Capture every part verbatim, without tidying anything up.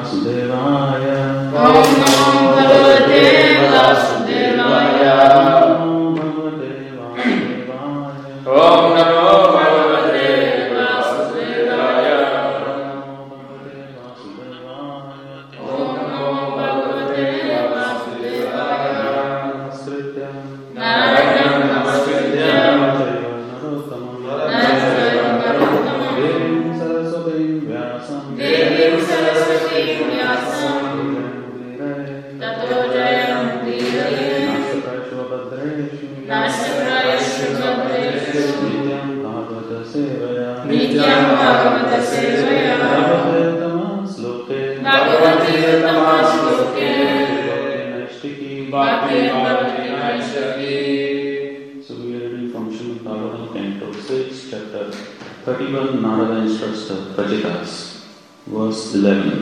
Vasudevaya. Om Namo Bhagavate Vasudevaya. Om Namo Bhagavate Vasudevaya. Om Namo Bhagavate Vasudevaya. Narayanam Namaskrityam Narayam Narottamam Devim Saraswatim Vyasam Tato Jayamudiraye Nashtaprayashu Bhadreshu Nityam Bhagavata Sevaya Bhagavati Uttama Shloke Bhakti Bhakti Naishtaki. So we are reading from Srimad Bhagavatam, Canto six, chapter thirty-one, Narada instructs the Prajitas, verse eleven.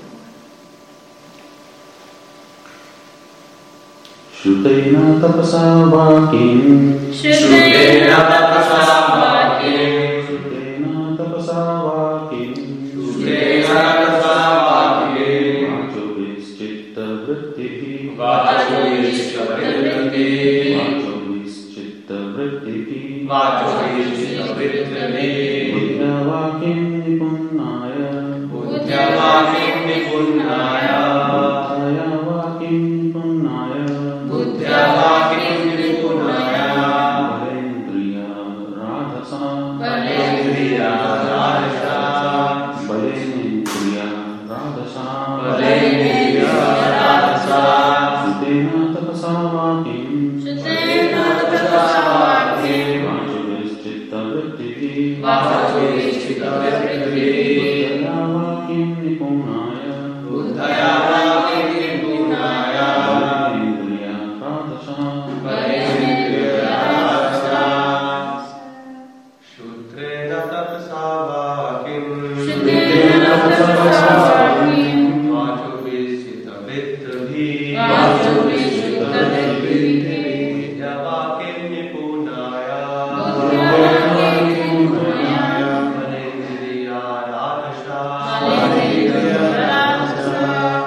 Shrutena tapasa vakim Shrutena tapasa vakim Shrutena tapasa vakim Shrutena tapasa vakim Vacho vischitta vrittihi Vacho vischitta vrittihi Vacho vischitta vrittihi Vacho vischitta vrittihi Buddha vakim nipunnaya Buddha vakim nipunnaya Buddhaya vakim nipunnaya Buddha vakim nipunnaya Balendriya radhasa Balendriya radhasa Balendriya radhasa Balendriya radhasa Sutena tapasa vakim Shrutena tapasa vakim Vacho vischitta vrittihi Vacho vischitta vrittihi Buddhaya vakim nipunnaya Buddhaya vakim nipunnaya Balendriya radhasa Balendriya radhasa Shutrena tapasa vakim Shrutena tapasa vakim Vacho vischitta vrittihi Vacho vischitta vrittihi Vidya vakim nipunnaya Buddhaya vakim nipunnaya Balendriya radhasa Balendriya radhasa.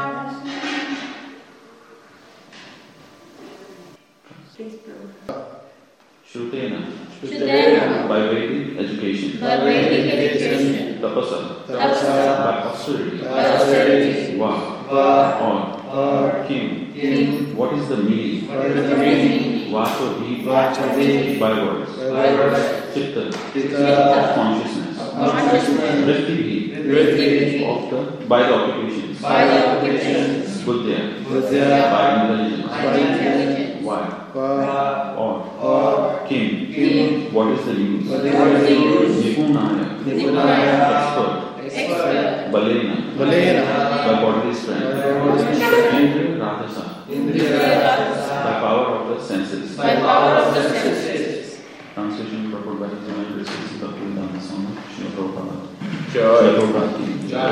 Shrutena Shrutena by Vedic education. by Vedic education Tapasa Tapasa by austerity. by austerity Va Va or or Kim. Kim. What is the meaning? What is the meaning? Vacho hi Vacho hi by words. By words. Chitta Chitta of consciousness. Consciousness. Vritti Vritti of the by the occupations. by the occupations. Buddhya Buddhya by intelligence. By the intelligence. Why Va or or Kim. Kim. What is the use? What is the use? Nipunaya Nipunaya expert. Expert. Balena Balena by bodily strength. By bodily strength. Indriya radhasa Indriya radhasa by power of the senses. By power of the senses. Translation proposed by His Divine Grace Bhaktivedanta Swami Srila Prabhupada. Jai. Srila Prabhupada ki Jai.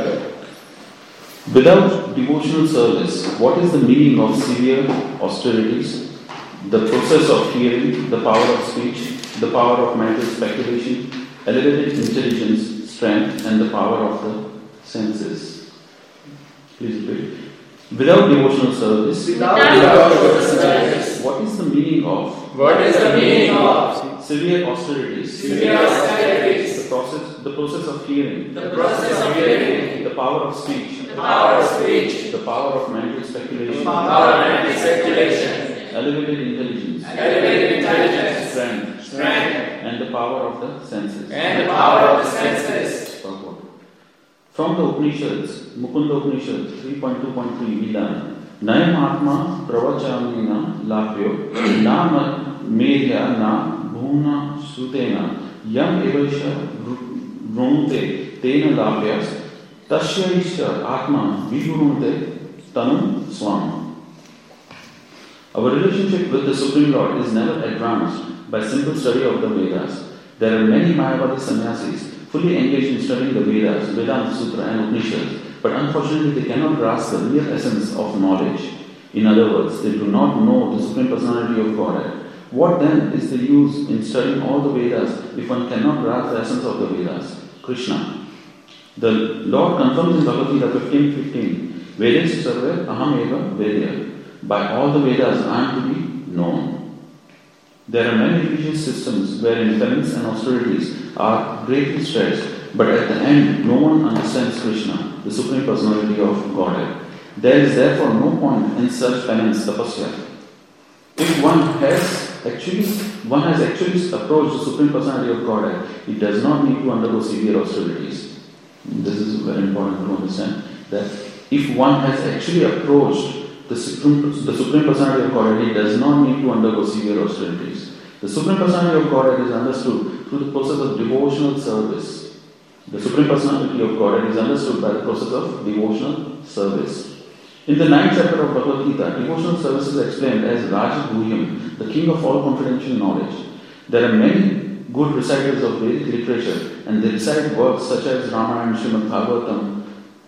Without devotional service, what is the meaning of severe austerities, the process of hearing, the power of speech, the power of mental speculation, elevated intelligence, strength, and the power of the senses? Please repeat. Without devotional service, Without devotional service. what is the meaning of What is the meaning of severe austerities, severe austerities? the process, the process of hearing, The process of hearing. the power of speech, The power of speech. the power of mental speculation, Power of mental speculation. elevated intelligence, Elevated intelligence. strength, Strength. and the power of the senses. And the power of the senses. Purport. From the Upanishads, Mukunda Upanishad three point two point three, we learn Nayam Atma Pravachamina Lapyo Na Medhya Na Bhuna Sutena Yam Evasha Vrunte Tena Lapyas Tasya Isha Atma Vigurunte Tanum Swam. Our relationship with the Supreme Lord is never advanced by simple study of the Vedas. There are many Mayavadi sannyasis fully engaged in studying the Vedas, Vedanta Sutra and Upanishads, but unfortunately they cannot grasp the real essence of knowledge. In other words, they do not know the Supreme Personality of Godhead. What then is the use in studying all the Vedas if one cannot grasp the essence of the Vedas? Krishna. The Lord confirms in Bhagavad Gita fifteen fifteen, Vedas sarve aham eva vedya. By all the Vedas I am to be known. There are many religious systems wherein penance and austerities are greatly stressed, but at the end no one understands Krishna, the Supreme Personality of Godhead. There is therefore no point in such penance, tapasya. If one has actually one has actually approached the Supreme Personality of Godhead, he does not need to undergo severe austerities. This is very important to understand, that if one has actually approached the Supreme, the Supreme Personality of Godhead, he does not need to undergo severe austerities. The Supreme Personality of Godhead is understood through the process of devotional service. The Supreme Personality of Godhead is understood by the process of devotional service. In the ninth chapter of Bhagavad Gita, devotional service is explained as Raja Guhyam, the king of all confidential knowledge. There are many good reciters of Vedic literature, and they recite works such as Ramayana, Srimad Bhagavatam,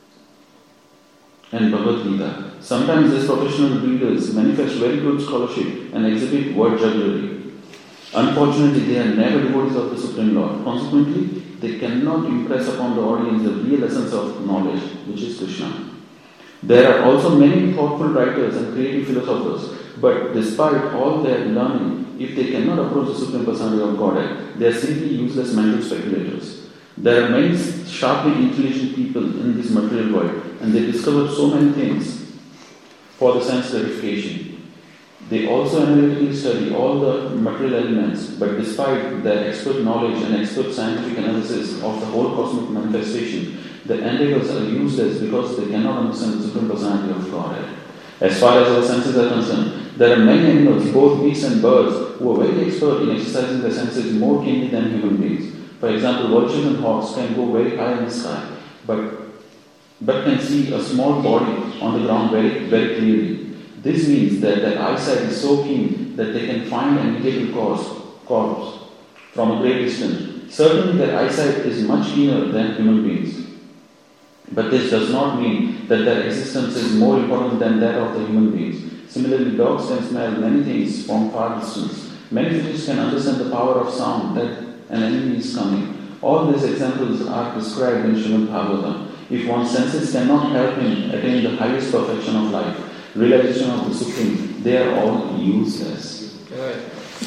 and Bhagavad Gita. Sometimes these professional readers manifest very good scholarship and exhibit word jugglery. Unfortunately, they are never devotees of the Supreme Lord. Consequently, they cannot impress upon the audience the real essence of knowledge, which is Krishna. There are also many thoughtful writers and creative philosophers, but despite all their learning, if they cannot approach the Supreme Personality of Godhead, they are simply useless mental speculators. There are many sharply intelligent people in this material world, and they discover so many things for the sense gratification. They also analytically study all the material elements, but despite their expert knowledge and expert scientific analysis of the whole cosmic manifestation, their endeavors are useless because they cannot understand the Supreme Personality of Godhead. As far as our senses are concerned, there are many animals, both beasts and birds, who are very expert in exercising their senses more keenly than human beings. For example, vultures and hawks can go very high in the sky, but, but can see a small body on the ground very, very clearly. This means that their eyesight is so keen that they can find an immediate cause, corpse from a great distance. Certainly their eyesight is much keener than human beings. But this does not mean that their existence is more important than that of the human beings. Similarly, dogs can smell many things from far distance. Many fishes can understand the power of sound that an enemy is coming. All these examples are described in Srimad Bhagavatam. If one's senses cannot help him attain the highest perfection of life, realization of the Supreme, they are all useless. Right.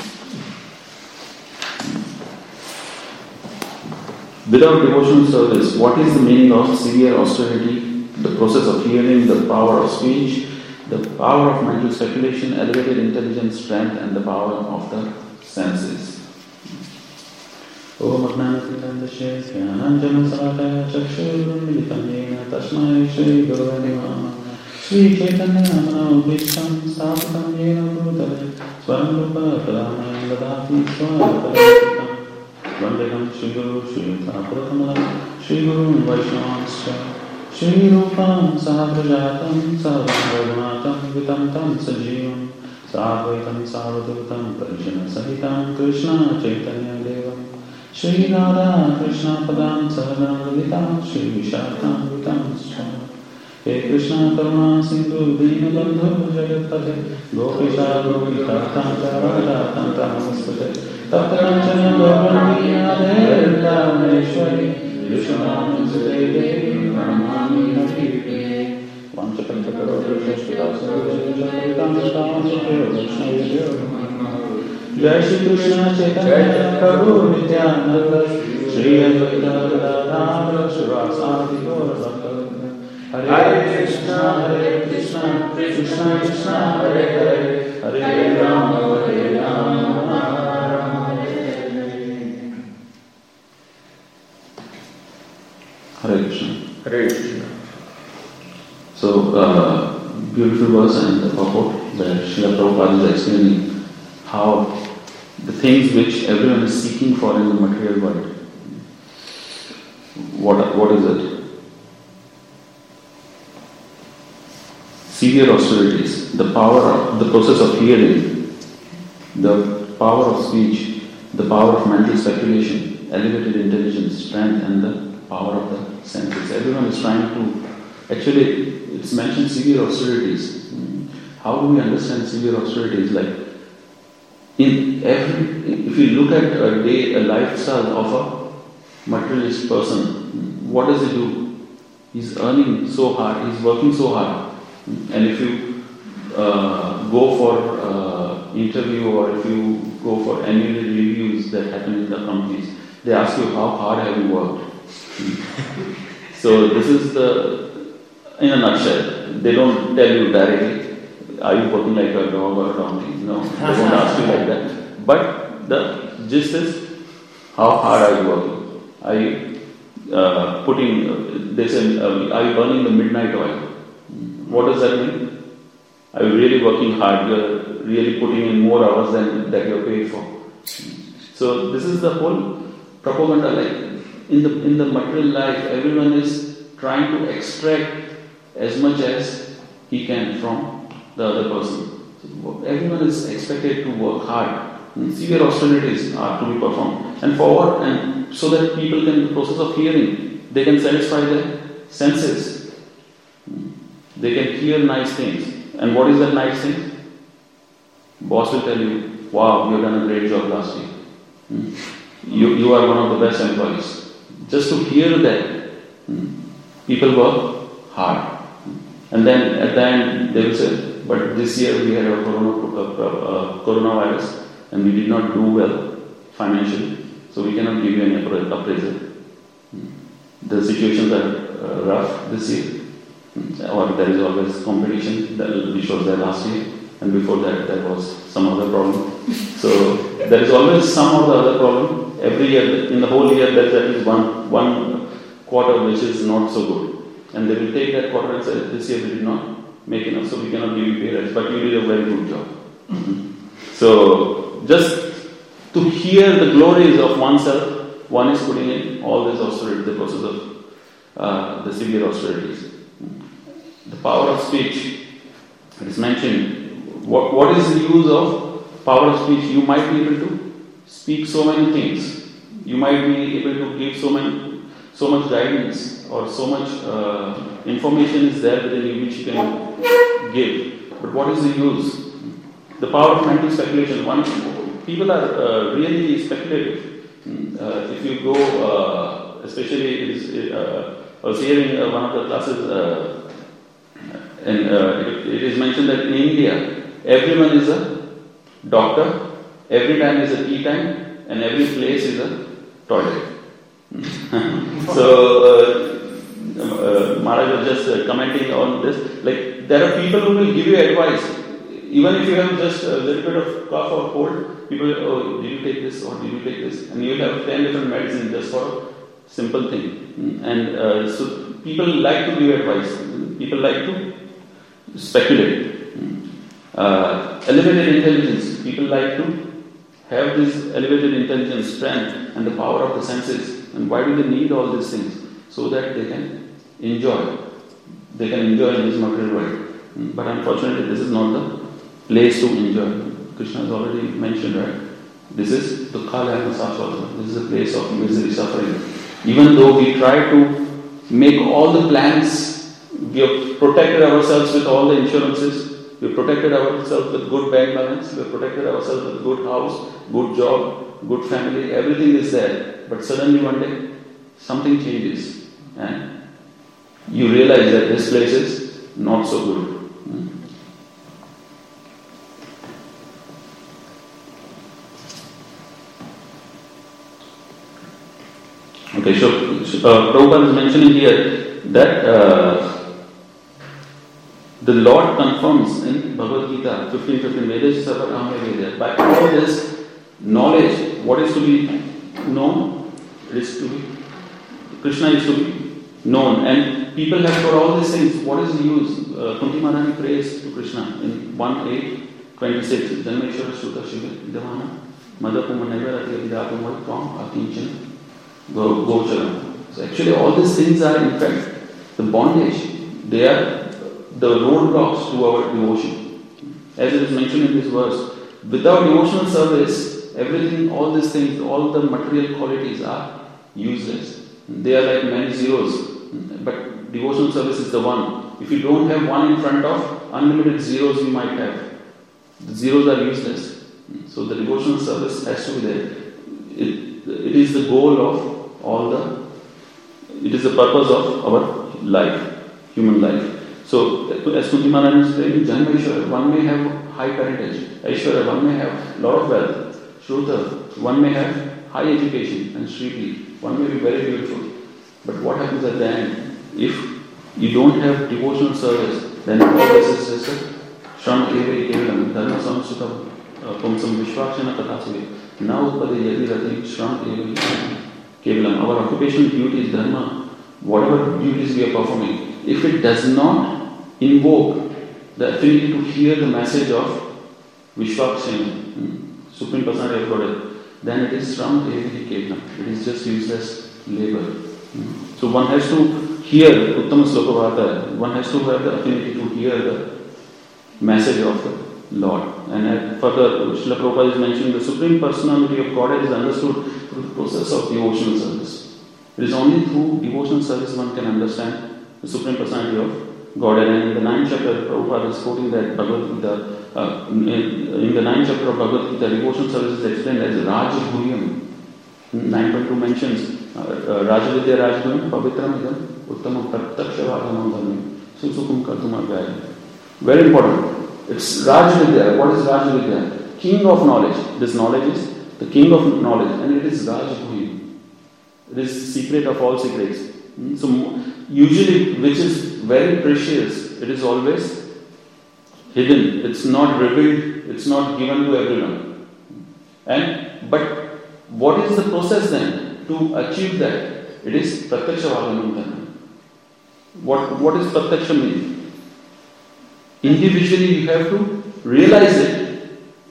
Without devotional service, what is the meaning of severe austerity, the process of hearing, the power of speech, the power of mental speculation, elevated intelligence, strength, and the power of the senses? Om Ajnanatimirandasya Jnananjana Salakaya Chakshurunmilitam Yena Tasmai Shri Gurave Namaha Shri Chaitanya Manavishtam Sthapitam Yena Bhutale Swarupa Kalamaya Dadati Swaraparam Vandeham Shri Guru Shri Thakuramalam Shri Guru Vaishnavasya Shri Rupam Sahabrajatam Sahabrajanatam Vitam Tam Sajivam Sadvaitam Savadutam Parishana Sahitam Krishna Chaitanya Devam Shri Radha Krishna Padam Saharam Vitam Shri Vishakam Vitam Swam He Krishna Karuna Sindhu Dina Bandhu Jayatpate Gopisha Gopika Tanta Radha Tanta Namaspate Taptaranjana Gauraniya Devta Meshwari Vishwanam Sudeve Ramani Navipe Vanchapantakarotra Shashkita Sarvajaya Vitam Sutyo Vaishnavya Jai Shri Krishna Chaitanya Prabhu Nityananda Shri Advaita Gadadhara Srivasadi Gaurabhakta Hare Krishna Hare Krishna Krishna Krishna Hare Hare Hare Rama Hare Rama Rama Hare Hare. Hare Krishna. Hare Krishna. So, uh, beautiful verse and the purport where Srila Prabhupada is explaining how the things which everyone is seeking for in the material world, what, what is it? Severe austerities, the power of the process of hearing, the power of speech, the power of mental speculation, elevated intelligence, strength, and the power of the senses. Everyone is trying to, actually, it's mentioned severe austerities. How do we understand severe austerities? Like, in every, if you look at a day, a lifestyle of a materialist person, what does he do? He's earning so hard, he's working so hard. And if you uh, go for uh, interview or if you go for annual reviews that happen in the companies, they ask you how hard have you worked. So this is the, in a nutshell, they don't tell you directly, are you working like a dog or a donkey? No, they won't ask you like that. But the gist is, how hard are you working? Are you uh, putting, they say, uh, are you burning the midnight oil? What does that mean? Are you really working hard? You're really putting in more hours than that you're paid for. So this is the whole propaganda. Like in the in the material life, everyone is trying to extract as much as he can from the other person. So everyone is expected to work hard. Severe austerities are to be performed, and forward, and so that people can, in the process of hearing, they can satisfy their senses. They can hear nice things. And what is that nice thing? Boss will tell you, wow, you've done a great job last week. You, you are one of the best employees. Just to hear that, people work hard. And then at the end, they will say, but this year we had a corona, uh, coronavirus and we did not do well financially, so we cannot give you any appraisal. The situations are uh, rough this year. Or there is always competition, which was there last year, and before that there was some other problem. So there is always some or the other problem. Every year, in the whole year, there is at least one one quarter which is not so good. And they will take that quarter and say, this year we did not make enough, so we cannot give you pay rise, but you did a very good job. So just to hear the glories of oneself, one is putting in all this austerity, the process of uh, the severe austerities. The power of speech, it is mentioned. What, what is the use of power of speech? You might be able to speak so many things. You might be able to give so many, so much guidance or so much uh, information is there within you which you can give. But what is the use? The power of mental speculation. One, people are uh, really speculative. Uh, if you go, uh, especially, it is, uh, I was hearing uh, one of the classes. Uh, And uh, it, it is mentioned that in India, everyone is a doctor, every time is a tea time, and every place is a toilet. So, uh, uh, Maharaj was just uh, commenting on this. Like, there are people who will give you advice. Even if you have just a little bit of cough or cold, people will, oh, did you take this or did you take this? And you will have ten different medicines just for a simple thing. And uh, so, people like to give advice. People like to speculate. Uh, elevated intelligence. People like to have this elevated intelligence, strength, and the power of the senses. And why do they need all these things? So that they can enjoy. They can enjoy in this material world. But unfortunately, this is not the place to enjoy. Krishna has already mentioned, right? This is dukkha and sashvata. This is a place of misery, suffering. Even though we try to make all the plans, we have protected ourselves with all the insurances, we have protected ourselves with good bank balance, we have protected ourselves with good house, good job, good family, everything is there. But suddenly one day, something changes and you realize that this place is not so good. Okay, so uh, Prabhupada is mentioning here that uh, the Lord confirms in Bhagavad Gita fifteen fifteen, Vedas Sarva Veda. By all this knowledge, what is to be known? It is to be, Krishna is to be known. And people have got all these things. What is the use? Uh, Kunti Maharani prays to Krishna in one eight twenty-six. Janmeshwara Shuta Shiva Devana Madhapuma Nevarati Vidapuma Tvam Akinchan Gocharam. So actually all these things are in fact the bondage. They are the roadblocks to our devotion. As it is mentioned in this verse, without devotional service, everything, all these things, all the material qualities are useless. They are like many zeros. But devotional service is the one. If you don't have one in front of, unlimited zeros you might have. The zeros are useless. So the devotional service has to be there. It, it is the goal of all the it is the purpose of our life, human life. So, as Kunti Maharaj is saying, Janma Aishwarya, one may have high parentage. Aishwarya, one may have lot of wealth. Shruta, one may have high education. And Shriti, one may be very beautiful. But what happens at the end? If you don't have devotional service, then all this is just a Shram Evi Kevalam, Dharma Samskrita Pumsam Vishwakshana Kathasave. Now Upade Yadi Rati Shram Evi Kevalam. Our occupational duty is Dharma. Whatever duties we are performing, if it does not invoke the affinity to hear the message of Vishwakshana, Supreme Personality of Godhead, then it is Shram Evi Kevalam. It is just useless labor. So one has to hear Uttama Sloka Vata, one has to have the affinity to hear the message of the Lord. And further, Srila Prabhupada is mentioning the Supreme Personality of Godhead is understood through the process of devotional service. It is only through devotional service one can understand the Supreme Personality of Godhead. And in the ninth chapter, Prabhupada is quoting that Bhagavad Gita, uh, in, in the ninth chapter of Bhagavad Gita, devotional service is explained as Raj Bhuyam. nine point two mentions Rajavidya Rajguna Pavitram Idam Uttamam Pratyaksha Vadhanam Dharmi Susukum Kartum Adhyaya. Very important. It's Rajavidya. What is Rajavidya? King of knowledge. This knowledge is the king of knowledge, and it is Rajabhuyi. It is the secret of all secrets. So usually, which is very precious, it is always hidden. It's not revealed. It's not given to everyone. And but what is the process then to achieve that? It is Pratyaksha Vadhanam Dharma. What what is Pratyaksha mean? Individually you have to realize it.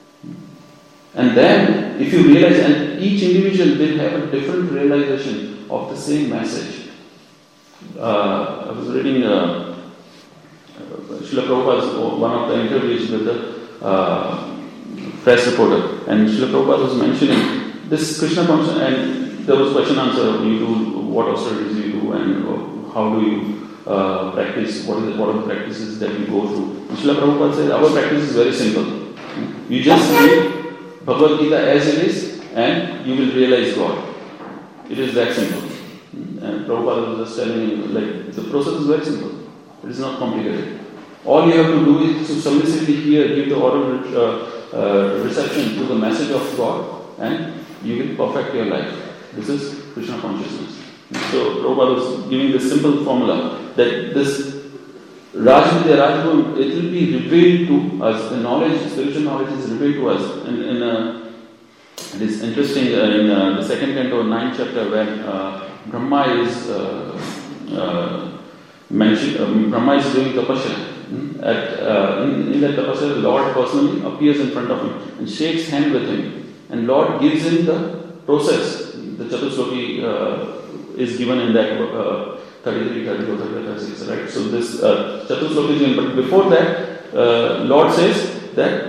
And then if you realize, and each individual will have a different realization of the same message. Uh, I was reading uh, Srila Prabhupada's one of the interviews with the uh, press reporter, and Srila Prabhupada was mentioning this Krishna consciousness, and there was question answer, you do what austerities you do, and how do you uh, practice, what, is it, what are the practices that you go through. And Srila Prabhupada said, our practice is very simple. You just read Bhagavad Gita as it is, and you will realize God. It is that simple. And Prabhupada was just telling me, like, the process is very simple. It is not complicated. All you have to do is to submissively hear, give the oral uh, uh, reception to the message of God, and you will perfect your life. This is Krishna consciousness. So Prabhupada was giving this simple formula that this Rajvidya, Rajguna, it will be revealed to us. The knowledge, spiritual knowledge is revealed to us. In, in uh, it is interesting uh, in uh, the second canto, ninth chapter, when uh, Brahma is uh, uh, mentioned, uh, Brahma is doing tapasya. At uh, in, in that tapasya, the Lord personally appears in front of him and shakes hand with him. And Lord gives him the process. The Chatusloki uh, is given in that uh, thirty-three, thirty-four, thirty-five, thirty-six, right? So this uh, Chatusloki is given. But before that, uh, Lord says that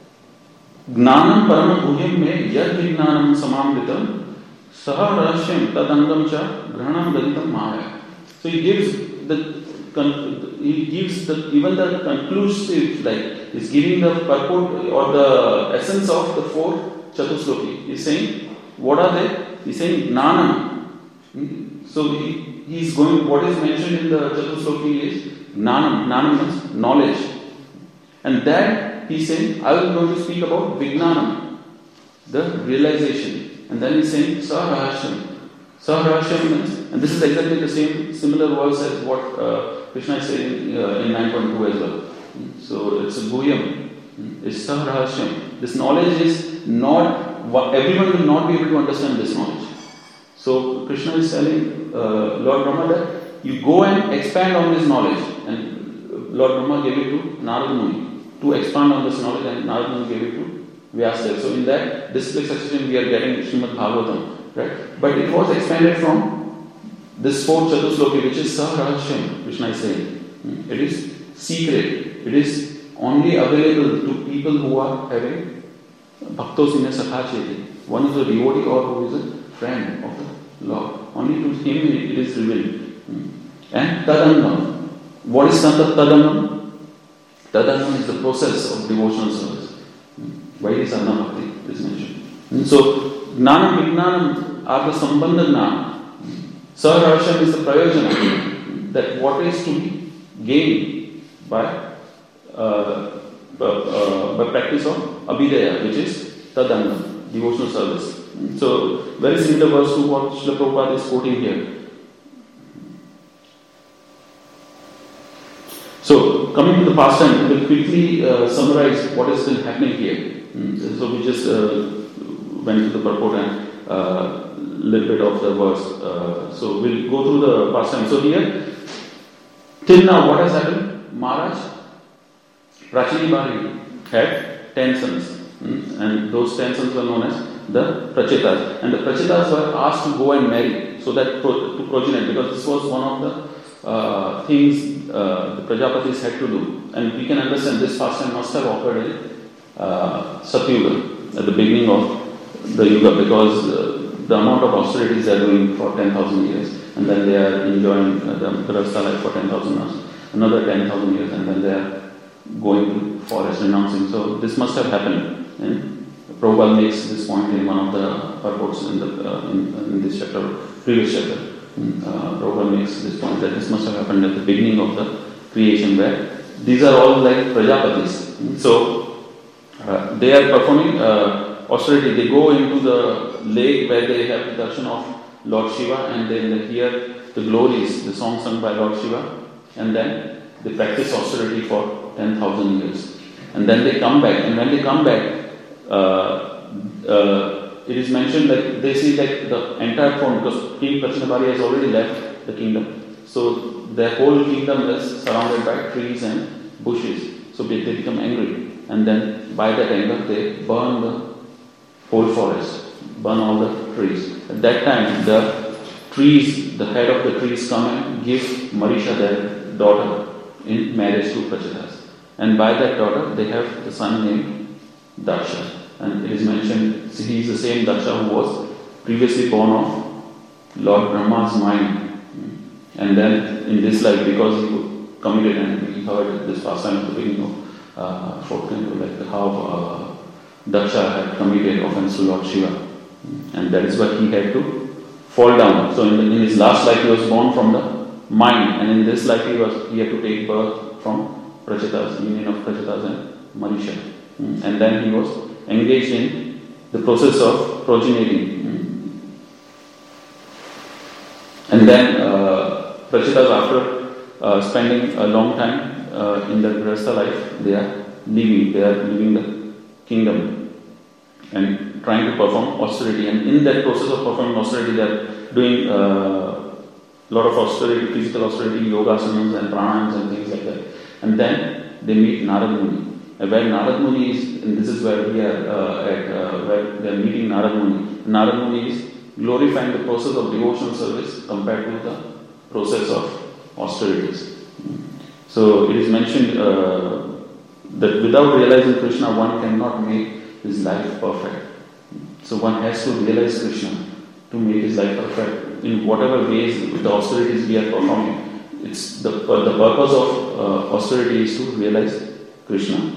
Gnanam Parama Bhuhyam me yad Vignanam Samamritam Saha Rahashyam Tadangam Cha Granam Gaditam Maya. So he gives the he gives the even the conclusive, like he's giving the purport or the essence of the four Chatusloki. He's saying, what are they? He's saying Gnanam. So he, he's going, what is mentioned in the Chatusloki is Gnanam. Gnanam means knowledge. And that he's saying, I will going to speak about Vignanam, the realization. And then he's saying Sarahashyam. Sarahashyam means, and this is exactly the same, similar verse as what uh, Krishna is saying uh, in nine point two as well. So it's a Bhuyam. It's Sarahashyam. This knowledge is not, everyone will not be able to understand this knowledge. So Krishna is telling uh, Lord Brahma that you go and expand on this knowledge. And Lord Brahma gave it to Narada Muni to expand on this knowledge, and Narada Muni gave it to Vyasdev. So in that display succession we are getting Srimad Bhagavatam, right? But it was expanded from this fourth Chatusloki, which is Saharahashyam, Krishna is saying. It is secret. It is only available to people who are having Bhaktos in a Sakhacheti. One is a devotee or who is a friend of the Lord. Only to him it is revealed. And Tadangam. What is Tadangam? Tadangam is the process of devotional service. Vaidhi Sadhana Bhakti is mentioned. And so, Gnanam, Vignanam are the Sambandha Gnana. Saharasham is the prayojana, that what is to be gained by, uh, by, uh, by practice of abhidaya, which is tadanga, devotional service. So, very similar verse to what Srila Prabhupada is quoting here. So, coming to the past time, we will quickly uh, summarize what has been happening here. Mm. So, we just uh, went to the purport and a uh, little bit of the verse. Uh, so, we'll go through the past time. So, here, till now, what has happened? Maharaj Prachini Bari had ten sons. Mm. And those ten sons were known as the Prachetas. And the Prachetas were asked to go and marry so that pro- to progenate, because this was one of the uh, things uh, the Prajapatis had to do. And we can understand this pastime must have occurred in uh, Satyuga, at the beginning of the Yuga, because uh, the amount of austerities they are doing for ten thousand years, and then they are enjoying uh, the Grahastha life for ten thousand years, another ten thousand years, and then they are going to forest renouncing. So this must have happened. And Prabhupada makes this point in one of the purports in, the, uh, in, in this chapter, previous chapter. Uh, Prabhupada makes this point that this must have happened at the beginning of the creation, where these are all like Prajapatis. So uh, they are performing uh, austerity. They go into the lake where they have the darshan of Lord Shiva, and then they hear the glories, the song sung by Lord Shiva, and then they practice austerity for ten thousand years. And then they come back, and when they come back, uh, uh, it is mentioned that they see that the entire throne, because King Prachinabhari has already left the kingdom, so their whole kingdom is surrounded by trees and bushes. So they, they become angry, and then by that anger they burn the whole forest, burn all the trees. At that time, the trees, the head of the trees come and give Marisha, their daughter, in marriage to Prachetas. And by that daughter, they have the son named Daksha. And it is mentioned, he is the same Daksha who was previously born of Lord Brahma's mind. And then in this life, because he committed, and we heard this pastime at the beginning of uh, fourth Canto, like how uh, Daksha had committed offense to Lord Shiva. And that is why he had to fall down. So in, the, in his last life, he was born from the mind, and in this life, he was he had to take birth from Prachetas, union of Prachetas and Marisha. And then he was engaged in the process of progeniting. And then uh, Prachetas, after uh, spending a long time uh, in the Grahastha life, they are leaving, they are leaving the kingdom and trying to perform austerity. And in that process of performing austerity, they are doing a uh, lot of austerity, physical austerity, yoga asanas and pranayams and things like that. And then they meet Narad Muni. Where Narad Muni is, and this is where we are uh, at, uh, where they are meeting Narad Muni. Narad Muni is glorifying the process of devotional service compared to the process of austerities. So it is mentioned uh, that without realizing Krishna, one cannot make his life perfect. So one has to realize Krishna to make his life perfect in whatever ways the austerities we are performing. It's the the purpose of uh, austerity is to realize Krishna.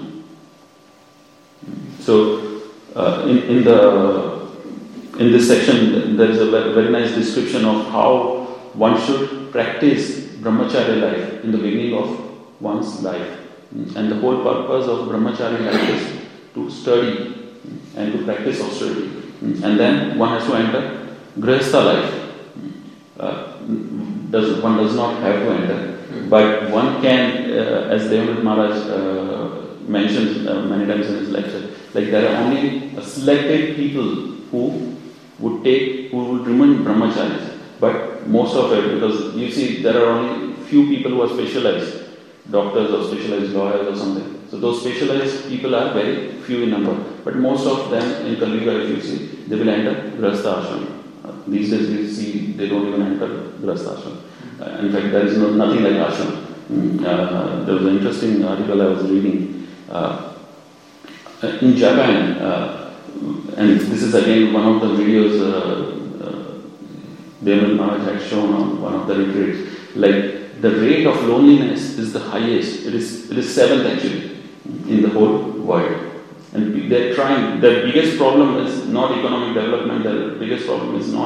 So uh, in in the in this section there is a very, very nice description of how one should practice brahmacharya life in the beginning of one's life, and the whole purpose of brahmacharya life is to study and to practice austerity, and then one has to enter grahastha life. Uh, does one does not have to enter, but one can, uh, as Devnath Maharaj uh, mentions uh, many times in his lecture, like there are only a selected people who would take, who would remain brahmacharis, but most of it, because you see there are only few people who are specialized, doctors or specialized lawyers or something. So those specialized people are very few in number, but most of them in Kali Yuga, if you see, they will enter grahastha ashram. These days we see they don't even enter grahastha ashram. Uh, in fact, there is no, nothing like ashram. Mm, uh, there was an interesting article I was reading. Uh, in Japan, uh, and this is again one of the videos uh, uh, Devnath Maharaj had shown on one of the retreats. Like the rate of loneliness is the highest. It is it is seventh actually in the whole world. And they're trying, their biggest problem is not economic development, their biggest problem is not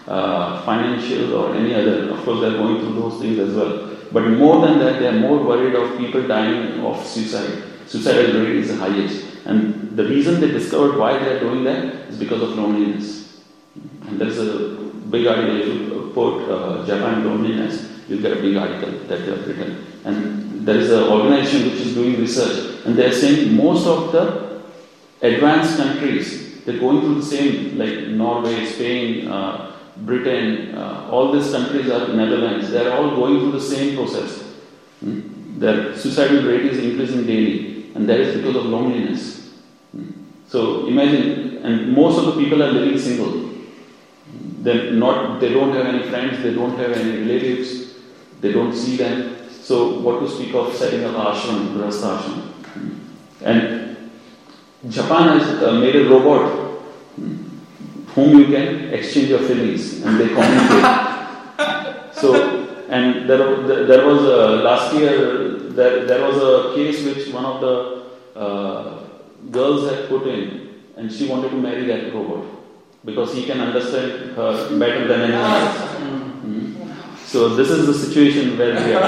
uh, financial or any other. Of course, they're going through those things as well. But more than that, they're more worried of people dying of suicide. Suicidal rate is the highest. And the reason they discovered why they're doing that is because of loneliness. And there's a big article, if you put uh, Japan loneliness, you'll get a big article that they have written. And there is an organization which is doing research, and they're saying most of the advanced countries, they're going through the same, like Norway, Spain, uh, Britain, uh, all these countries are Netherlands, they're all going through the same process. Hmm? Their suicidal rate is increasing daily, and that is because of loneliness. Hmm? So imagine, and most of the people are living single. They're not, they don't have any friends, they don't have any relatives, they don't see them. So what to speak of setting up ashram, grahastha ashram. Hmm? And Japan has uh, made a robot hmm, whom you can exchange your feelings and they communicate. So, and there, there was a, last year, there, there was a case which one of the uh, girls had put in, and she wanted to marry that robot because he can understand her better than anyone else. Mm-hmm. So this is the situation where we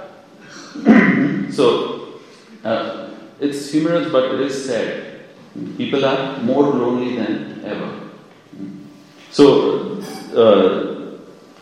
are. So uh, it's humorous, but it is sad. People are more lonely than ever. So, uh,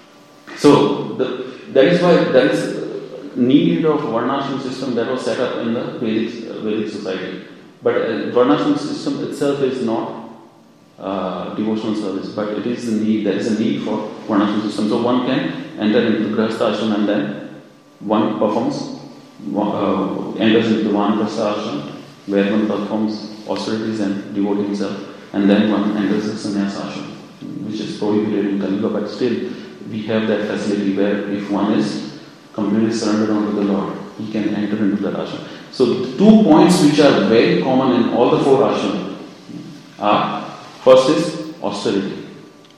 so the, that is why there is need of Varnashram system that was set up in the Vedic, uh, Vedic society. But uh, Varnashram system itself is not uh, devotional service, but it is the need. There is a need for Varnashram system. So one can enter into Grahastha ashram and then one performs, uh, enters into Vanaprastha ashram where one performs austerities and devote himself, and then one enters the sannyasa ashram, which is prohibited in Kali Yuga, but still we have that facility where if one is completely surrendered unto the Lord, he can enter into that ashram. So the two points which are very common in all the four ashrams are, first is austerity.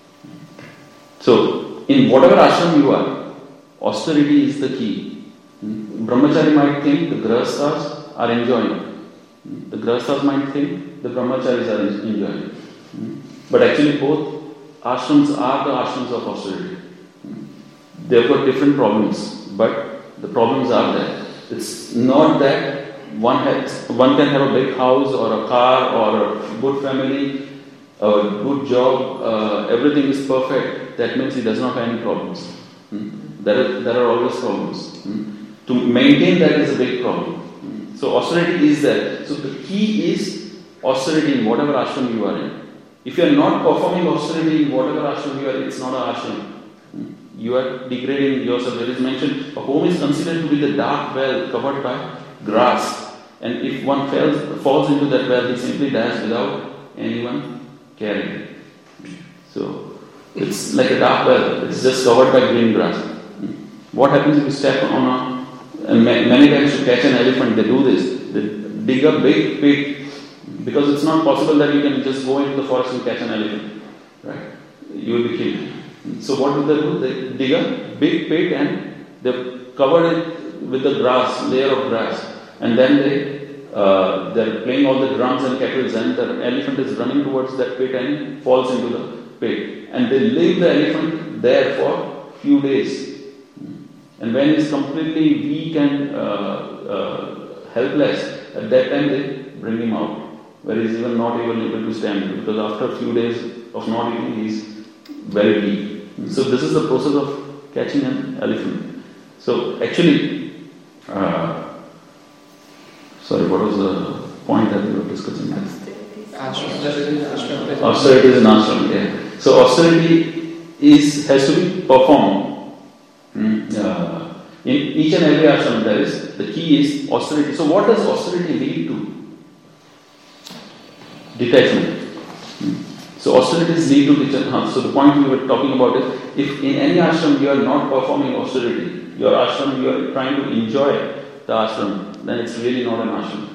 So in whatever ashram you are, austerity is the key. Brahmachari might think the grahasthas are enjoying. The grahasthas might think the brahmacharis are enjoying. But actually both ashrams are the ashrams of austerity. They've got different problems, but the problems are there. It's not that one has, one can have a big house or a car or a good family, a good job, uh, everything is perfect. That means he does not have any problems. Hmm? There are, there are always problems. Hmm? To maintain that is a big problem. Hmm? So austerity is there. So the key is austerity in whatever ashram you are in. If you are not performing austerity in whatever ashram you are, it's not an ashram. Hmm? You are degrading yourself. It is mentioned, a home is considered to be the dark well covered by grass. And if one falls, falls into that well, he simply dies without anyone caring. So, it's like a dark well. It's just covered by green grass. What happens if you step on a... And many times to catch an elephant, they do this. They dig a big pit. Because it's not possible that you can just go into the forest and catch an elephant. Right? You will be killed. So what do they do? They dig a big pit and they cover it with the grass, layer of grass. And then they, uh, they're playing all the drums and kettles, and the elephant is running towards that pit and falls into the pit. And they leave the elephant there for a few days. And when he's completely weak and uh, uh, helpless, at that time they bring him out, where he's even not even able to stand, because after a few days of not eating, he's very weak. So this is the process of catching an elephant. So actually, uh, sorry, what was the point that we were discussing? Ashram. Austerity is an ashram, yeah. So austerity is has to be performed. Mm, uh, in each and every ashram there is, the key is austerity. So what does austerity lead to? Detachment. Mm. So austerities lead to detachment. So the point we were talking about is, if in any ashram you are not performing austerity, your ashram you are trying to enjoy the ashram, then it's really not an ashram.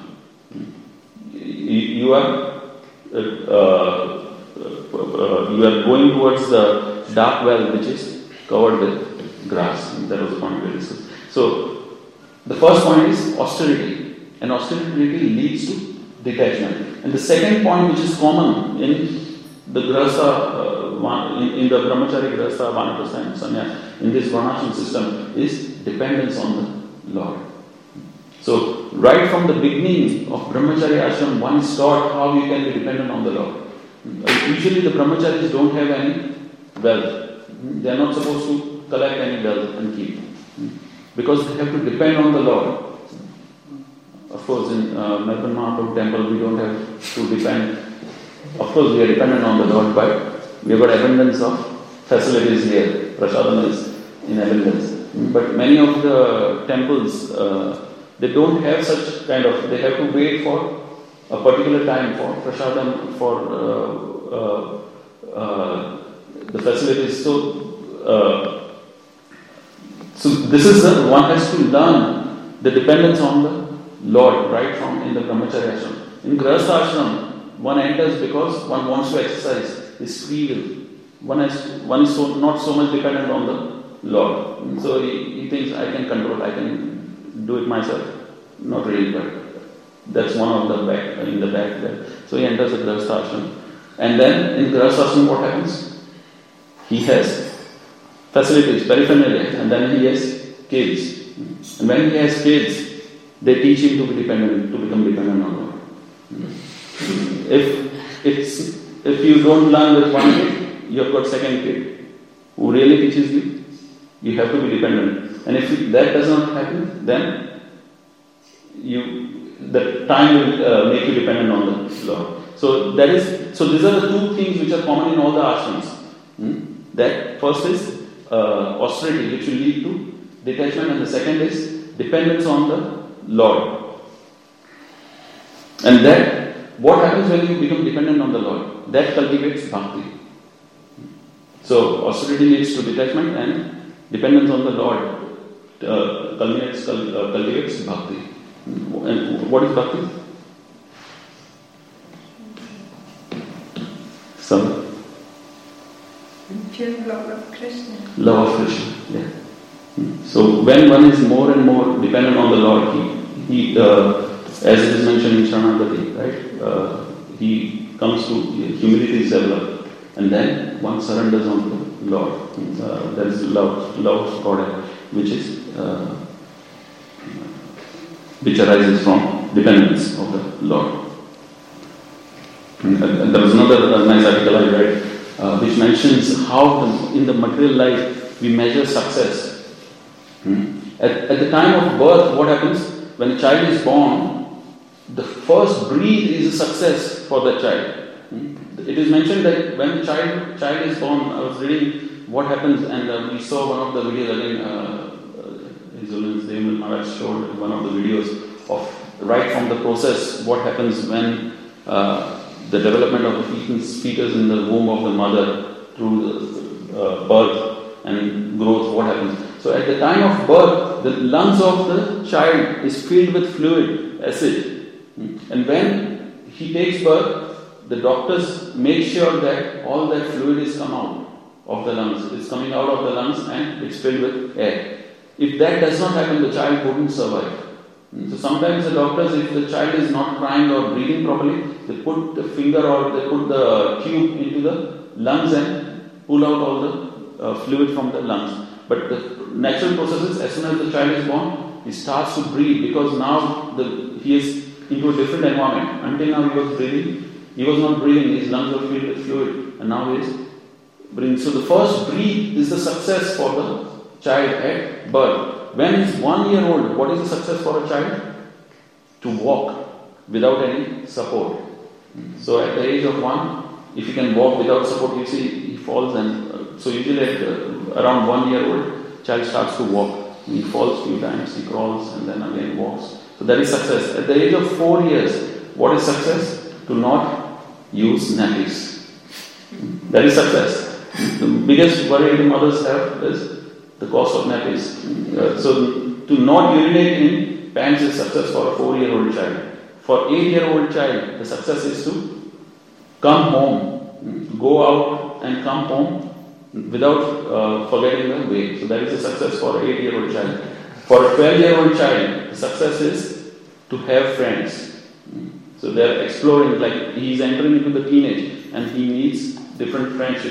You, you are uh, uh, uh, you are going towards the dark well which is covered with grass. That was the point we discussed. So the first point is austerity, and austerity leads to detachment. And the second point, which is common in the grahastha, uh, one, in, in the brahmachari, grihastha, vanaprastha and sannyas, in this varnashram system, is dependence on the Lord. So, right from the beginning of brahmachari ashram, one is taught how you can be dependent on the Lord. Usually the brahmacharis don't have any wealth. They are not supposed to collect any wealth and keep. Because they have to depend on the Lord. Of course, in uh, Melbourne Mahaprabhu temple, we don't have to depend. Of course, we are dependent on the Lord, but we have got abundance of facilities here. Prasadam is in abundance. But many of the temples, uh, they don't have such kind of, they have to wait for a particular time for prasadam, for uh, uh, uh, the facilities. So, uh, so this is the, one has to learn the dependence on the Lord right from in the brahmacharya ashram. In grihastha ashram, one enters because one wants to exercise his free will. One has, one is so, not so much dependent on the Lord. So he, he thinks I can control, I can do it myself. Not really, but that's one of the back in the back there. So he enters the grihastha ashram, and then in grihastha ashram, what happens? He has facilities, paraphernalia, and then he has kids. And when he has kids, they teach him to be dependent, to become dependent on God. If it's if you don't learn with one kid, you have got second kid who really teaches you. You have to be dependent, and if that does not happen, then you the time will uh, make you dependent on the Lord. So that is so. These are the two things which are common in all the ashrams. Hmm? That first is uh, austerity, which will lead to detachment, and the second is dependence on the Lord. And that, what happens when you become dependent on the Lord? That cultivates bhakti. So austerity leads to detachment, and dependence on the Lord uh, culminates, uh, cultivates bhakti. And what is bhakti? Some pure love of Krishna. Love of Krishna, yeah. So when one is more and more dependent on the Lord, he, he uh, as it is mentioned in Sharanagati, right? Uh, he comes to humility is developed, and then one surrenders on the Lord. Uh, that is love, love of God, which is uh, which arises from dependence of the Lord. And, and there was another uh, nice article I read, uh, which mentions how the, in the material life we measure success. Hmm? At, at the time of birth, what happens? When a child is born, the first breathe is a success for the child. Hmm? It is mentioned that when the child child is born, I was reading what happens, and uh, we saw one of the videos again. Uh, His Holiness Devendra Maharaj showed one of the videos of right from the process, what happens when uh, the development of the fetus, fetus in the womb of the mother through the uh, birth and growth, what happens. So at the time of birth, the lungs of the child is filled with fluid, acid. And when he takes birth, the doctors make sure that all that fluid is come out of the lungs. It's coming out of the lungs and it's filled with air. If that does not happen, the child wouldn't survive. So sometimes the doctors, if the child is not crying or breathing properly, they put the finger or they put the tube into the lungs and pull out all the uh, fluid from the lungs. But the natural process is, as soon as the child is born, he starts to breathe, because now the, he is into a different environment. Until now he was breathing, he was not breathing, his lungs were filled with fluid, and now he is breathing. So the first breathe is the success for the child at birth. When he is one year old, what is the success for a child? To walk without any support. So at the age of one, if he can walk without support, you see he falls, and uh, so usually at uh, around one year old, child starts to walk. He falls few times, he crawls, and then again walks. So that is success. At the age of four years, what is success? To not use nappies. That is success. The biggest worry the mothers have is the cost of nappies. Uh, so to not urinate in pants is success for a four-year-old child. For eight-year-old child, the success is to come home, go out and come home without uh, forgetting the way. So that is a success for an eight-year-old child. For a twelve-year-old child, the success is to have friends. So they are exploring, like he is entering into the teenage and he needs different friendship.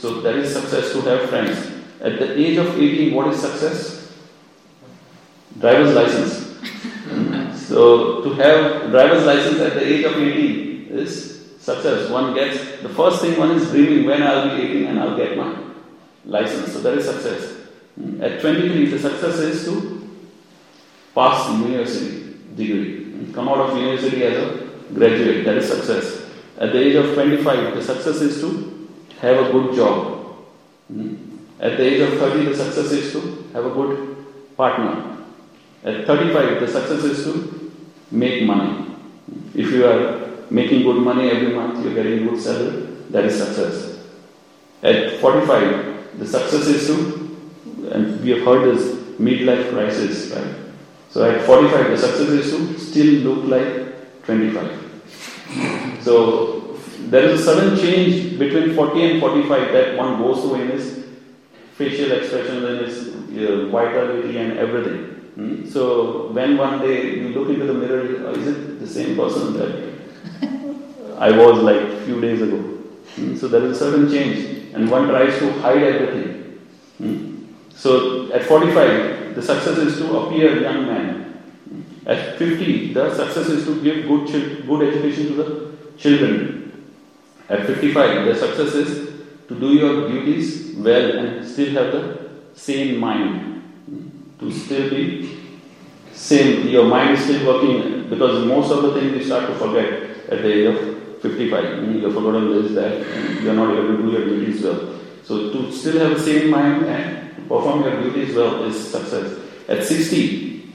So that is success, to have friends. At the age of eighteen, what is success? Driver's license. So to have driver's license at the age of eighteen is success. One gets, the first thing one is dreaming, when I'll be eighteen and I'll get my license. So that is success. At twenty-three, the success is to pass the university degree. Come out of university as a graduate. That is success. At the age of twenty-five, the success is to have a good job. At the age of thirty, the success is to have a good partner. At thirty-five, the success is to make money. If you are making good money every month, you are getting good salary, that is success. At forty-five, the success is to, and we have heard this midlife crisis, right? So at forty-five, the success is to still look like twenty-five. So there is a sudden change between forty and forty-five that one goes through in his facial expressions and his uh, vitality and everything. Hmm? So when one day you look into the mirror, uh, is it the same person that I was like a few days ago? Hmm? So there is a certain change, and one tries to hide everything. Hmm? So at forty-five, the success is to appear a young man. At fifty, the success is to give good chil- good education to the children. At fifty-five, the success is to do your duties well and still have the sane mind. To still be same, your mind is still working, because most of the things you start to forget at the age of fifty-five. You have forgotten this, that, and you are not able to do your duties well. So to still have the same mind and perform your duties well is success. At sixty,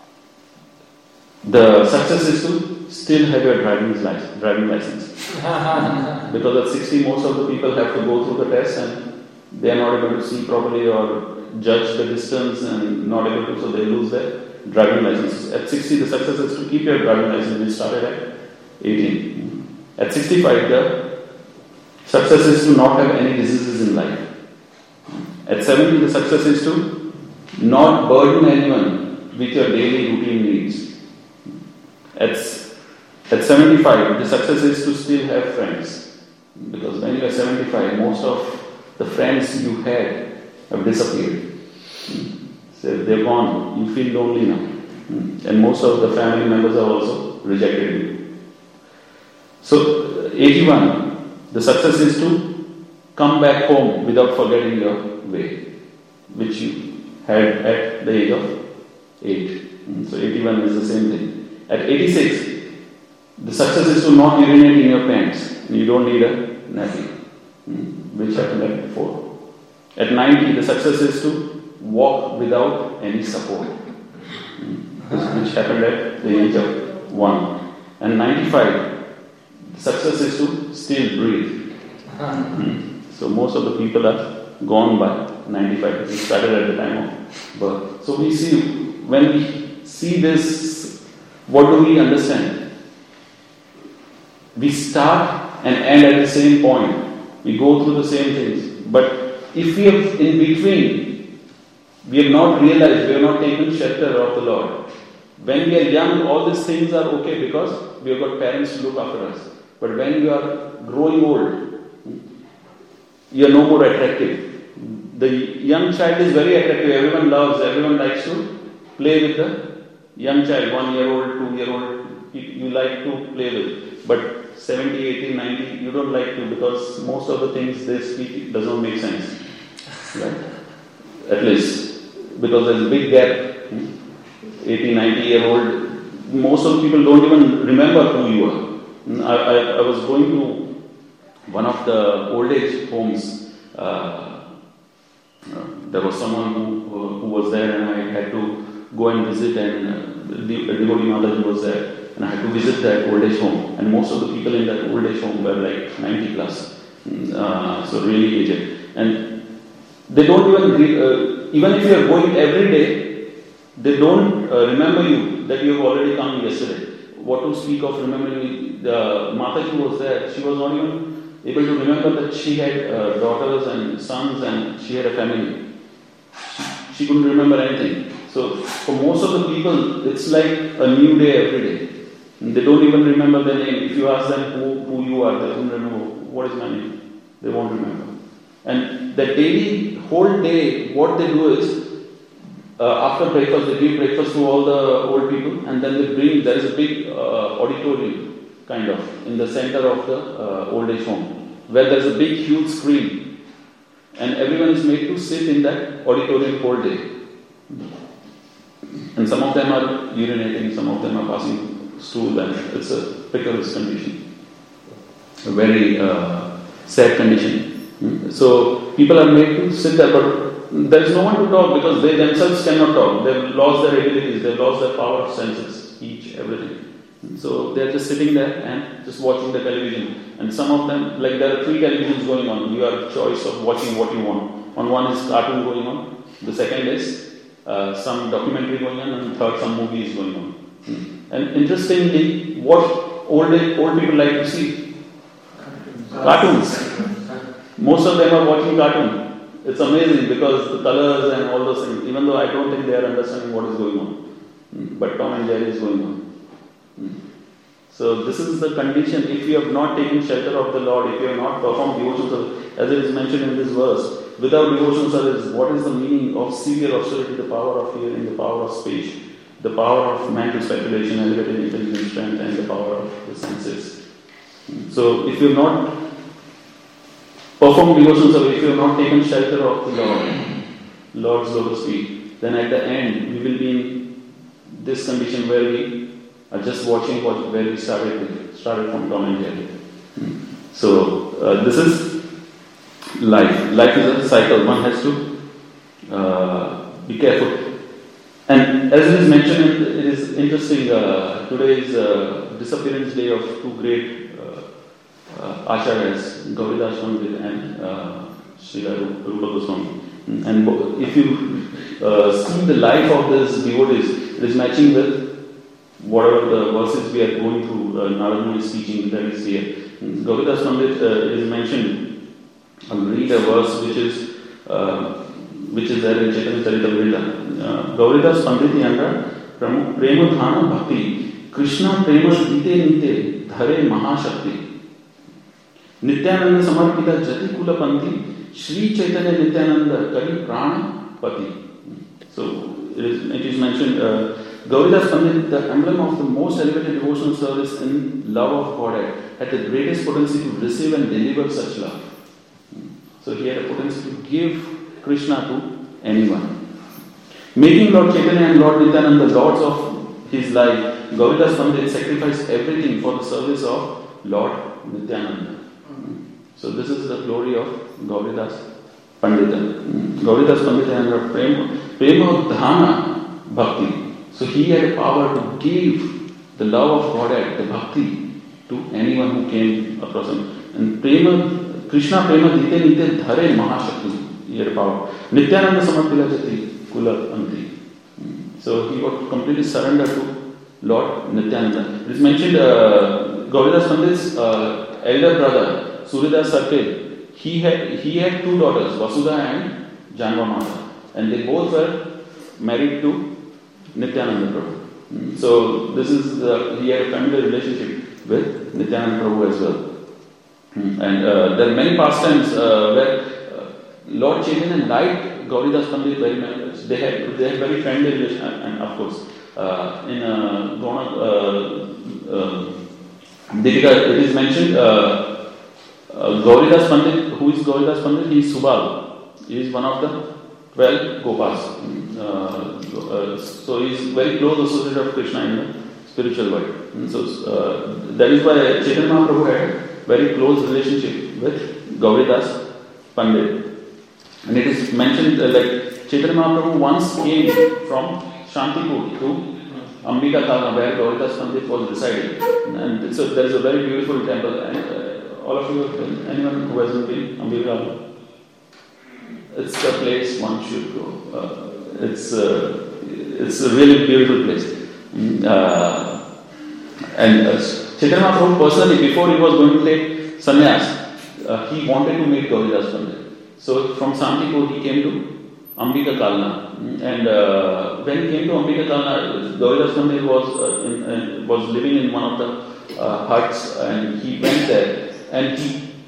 the success is to still have your driving license. Driving license. Because at sixty, most of the people have to go through the test and they are not able to see properly or judge the distance and not able to, so they lose their driving license. At sixty, the success is to keep your driving license. We started at eighteen. At sixty-five, the success is to not have any diseases in life. At seventy, the success is to not burden anyone with your daily routine needs. At, at seventy-five, the success is to still have friends. Because when you are seventy-five, most of the friends you had have disappeared. So they're gone. You feel lonely now. And most of the family members have also rejected you. So, eighty-one, the success is to come back home without forgetting your way, which you had at the age of eight. So, eighty-one is the same thing. At eighty-six, the success is to not urinate in your pants. You don't need a nappy, which happened at four. At ninety, the success is to walk without any support, which happened at the age of one. And ninety-five, the success is to still breathe. So most of the people are gone by ninety-five. It started at the time of birth. So we see, when we see this, what do we understand? We start and end at the same point. We go through the same things. But if we have in between, we have not realized, we have not taken shelter of the Lord. When we are young, all these things are okay because we have got parents to look after us. But when you are growing old, you are no more attractive. The young child is very attractive. Everyone loves, everyone likes to play with the young child, one year old, two year old. You like to play with. But seventy, eighty, ninety, you don't like to, because most of the things they speak does not make sense. Right? At least. Because there's a big gap. eighty, ninety year old, most of the people don't even remember who you are. I, I, I was going to one of the old age homes. Uh, uh, there was someone who, who was there, and I had to go and visit, and uh, the devotee Mataji was there. And I had to visit that old age home, and most of the people in that old age home were like ninety plus, uh, so really aged. And they don't even, uh, even if you are going every day, they don't uh, remember you that you have already come yesterday. What to speak of remembering? The Mataji was there. She was not even able to remember that she had uh, daughters and sons, and she had a family. She, she couldn't remember anything. So for most of the people, it's like a new day every day. And they don't even remember their name. If you ask them who, who you are, they don't remember what is my name. They won't remember. And the daily, whole day, what they do is, uh, after breakfast, they give breakfast to all the old people, and then they bring, there is a big uh, auditorium, kind of, in the center of the uh, old age home, where there is a big, huge screen, and everyone is made to sit in that auditorium whole day. And some of them are urinating, some of them are passing stool, and it's a precarious condition. A very uh, sad condition. So people are made to sit there, but there is no one to talk because they themselves cannot talk. They've lost their abilities, they've lost their power of senses, speech, everything. So they're just sitting there and just watching the television. And some of them, like there are three televisions going on. You have choice of watching what you want. On one is cartoon going on. The second is uh, some documentary going on, and third some movie is going on. And interestingly, what old old people like to see? Cartoons. Most of them are watching cartoon. It's amazing because the colors and all those things, even though I don't think they are understanding what is going on. But Tom and Jerry is going on. So this is the condition. If you have not taken shelter of the Lord, if you have not performed devotional service, as it is mentioned in this verse, without devotional service, what is the meaning of severe austerity, the power of hearing, the power of speech, the power of mental speculation, elevated intelligence, strength, and the power of the senses? So if you have not performed devotional service, if you have not taken shelter of the Lord, Lord's lotus feet, then at the end we will be in this condition where we are just watching what where we started with, started from Tom and Jerry. So uh, this is life. Life is a cycle. One has to uh, be careful. And as it is mentioned, it is interesting. Uh, today is uh, disappearance day of two great uh, uh, acharyas, Gauridas Pandit and uh, Srila Rupa Goswami. And if you uh, see the life of these devotees, it is matching with whatever the verses we are going through. Uh, Narada is teaching that is here. Gauridas Pandit uh, is mentioned. I'll read a verse which is uh, which is there in Chaitanya Charitamrita. Uh, Gauridas Pandit yanda prema dhana bhakti Krishna prema dite nite dhare mahashakti Nityananda samarpita jati kula panthi Shri Chaitanya Nityananda kari prana pati. So it is, it is mentioned uh, Gauridas Pandit, the emblem of the most elevated devotional service in love of Godhead, had the greatest potency to receive and deliver such love. So he had a potency to give Krishna to anyone. Making Lord Chaitanya and Lord Nityananda the lords of his life, Gauridas Pandit sacrificed everything for the service of Lord Nityananda. So this is the glory of Gauridas Pandita. Gauridas Pandita and Prema, Prema Dhana Bhakti. So he had a power to give the love of Godhead, the bhakti, to anyone who came across him. And Prema, Krishna Prema Dite Nite Dhare Mahashakti. He had a power. Nityananda Samarpila Jati Kula Anti. So he got completely surrendered to Lord Nityananda. It is mentioned uh, Gauridas Pandit's uh, elder brother, Suridas Sarkar, he had he had two daughters, Vasudha and Janvamata, and they both were married to Nityananda Prabhu. So this is the, he had a family relationship with Nityananda Prabhu as well. And uh, there are many pastimes uh, where uh, Lord Chaitanya liked Gauridas Pandit very much. They had they had very friendly relation, and of course uh, in uh, Gona uh, uh, Deepika it is mentioned. Uh, Uh, Gauridas Pandit, who is Gauridas Pandit? He is Subal. He is one of the twelve Gopas. Uh, uh, so he is very close associate of Krishna in the spiritual world. So uh, that is why Chaitanya Mahaprabhu had a very close relationship with Gauridas Pandit. And it is mentioned uh, like Chaitanya Mahaprabhu once came from Shantipur to Ambika Kalna, where Gauridas Pandit was residing. And so there is a very beautiful temple. And, uh, all of you have been, anyone who hasn't been, Ambika, it's a place one should go. Uh, it's, uh, it's a really beautiful place. Uh, and uh, Chaitanya Mahaprabhu personally, before he was going to take sannyas, uh, he wanted to meet Gauridas Pandit. So from Santipur he came to Ambika Kalna. And uh, when he came to Ambika Kalna, Gauridas Pandit was, uh, in, uh, was living in one of the uh, huts, and he went there. And he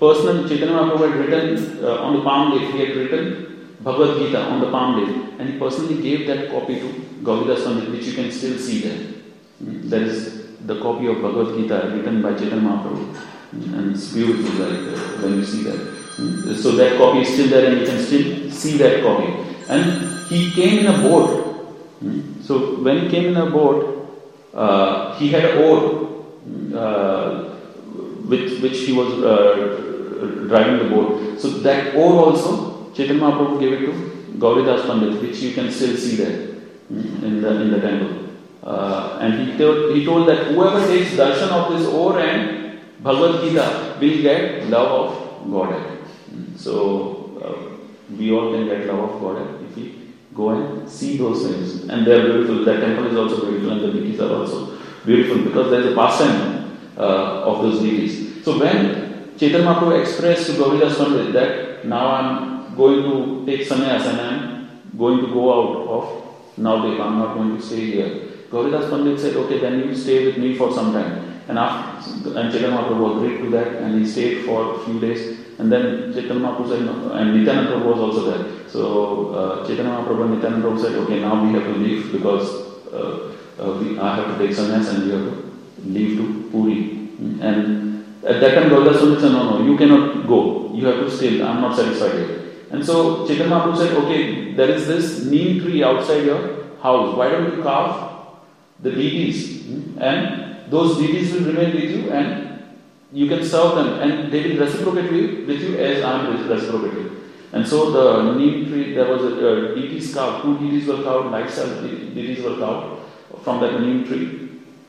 personal, Chaitanya Mahaprabhu had written uh, on the palm leaf, he had written Bhagavad Gita on the palm leaf, and he personally gave that copy to Gauridas Pandit, which you can still see there. Mm. There is the copy of Bhagavad Gita written by Chaitanya Mahaprabhu, mm. and it's beautiful, like, uh, when you see that. Mm. So that copy is still there, and you can still see that copy. And he came in a boat. Mm. So when he came in a boat, uh, he had an oar, uh, with which he was uh, driving the boat. So that oar also, Chaitanya Mahaprabhu gave it to Gauridas Pandit, which you can still see there mm, in the in the temple. Uh, and he told, he told that whoever takes darshan of this oar and Bhagavad Gita will get love of Godhead. Mm. So uh, we all can get love of Godhead if we go and see those things. And they are beautiful. That temple is also beautiful, and the deities are also beautiful because there is a pastime uh, of those deities. So when Chaitanya Mahaprabhu expressed to Gauridas Pandit that now I am going to take sannyas and I am going to go out of Navadvip, I am not going to stay here. Gauridas Pandit said, okay, then you stay with me for some time. And after, and Chaitanya Mahaprabhu agreed to that, and he stayed for a few days. And then Chaitanya Mahaprabhu said, no, and Nityananda Prabhu was also there. So uh, Chaitanya Mahaprabhu and Nityananda Prabhu said, okay, now we have to leave because uh, uh, we, I have to take sannyas and we have to leave to Puri. And at that time, Gauridas Pandit said, no, no, you cannot go. You have to stay. I am not satisfied here. And so Chaitanya Mahaprabhu said, okay, there is this neem tree outside your house. Why don't you carve the deities? And those deities will remain with you and you can serve them and they will reciprocate with you as I am reciprocating. And so the neem tree, there was a, a deities carved. Two deities were carved, life-size deities were carved from that neem tree.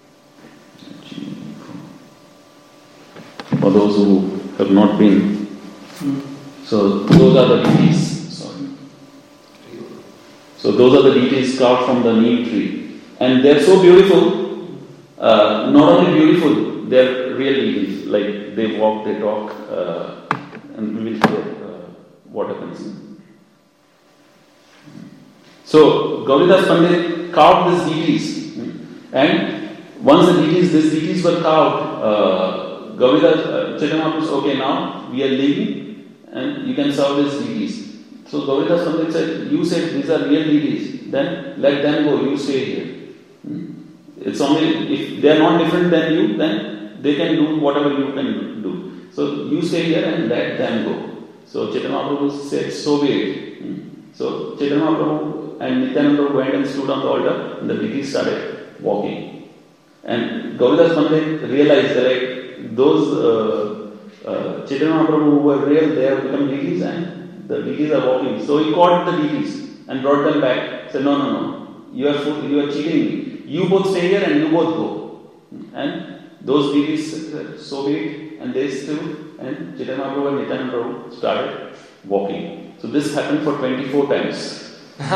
For those who have not been. So those are the deities. Sorry. So those are the deities carved from the neem tree. And they are so beautiful, uh, not only beautiful, they are real deities. Like they walk, they talk, uh, and we will hear uh, what happens. So Gauridas Pandit carved these deities. And once the deities, these deities were carved, uh, Gauridas, uh, Chaitanya Mahaprabhu said, okay, now we are leaving and you can serve these deities. So Gauridas Pandit said, you said these are real deities, then let them go, you stay here. Hmm? It's only, if they are not different than you, then they can do whatever you can do. So you stay here and let them go. So Chaitanya Mahaprabhu said, so be it. Hmm? So Chaitanya Mahaprabhu and Nityananda Prabhu went and stood on the altar and the deities started walking. And Gauridas Pandit realized that like, those uh, uh, Chaitanya Mahaprabhu who were real, they have become deities and the deities are walking. So he caught the deities and brought them back. Said, no, no, no, you are fool, you are cheating me. You both stay here and you both go. And those deities said, so be it. And they stood and Chaitanya Mahaprabhu and Nityananda Prabhu started walking. So this happened for twenty-four times.